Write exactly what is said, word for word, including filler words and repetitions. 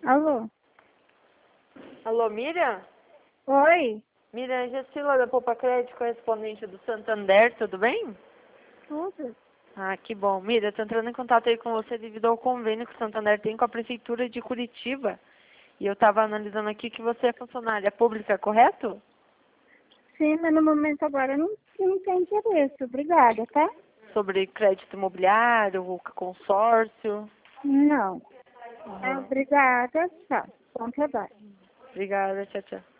Alô? Alô, Miriam? Oi? Miriam, é Gessila da Poupa Crédito, correspondente do Santander, tudo bem? Tudo? Ah, que bom. Miriam, estou entrando em contato aí com você devido ao convênio que o Santander tem com a Prefeitura de Curitiba. E eu estava analisando aqui que você é funcionária pública, correto? Sim, mas no momento agora eu não, eu não tenho interesse. Obrigada, tá? Sobre crédito imobiliário, consórcio. Não. Ah, Uhum. obrigada. Tchau. Bom trabalho. Obrigada, tchau, tchau.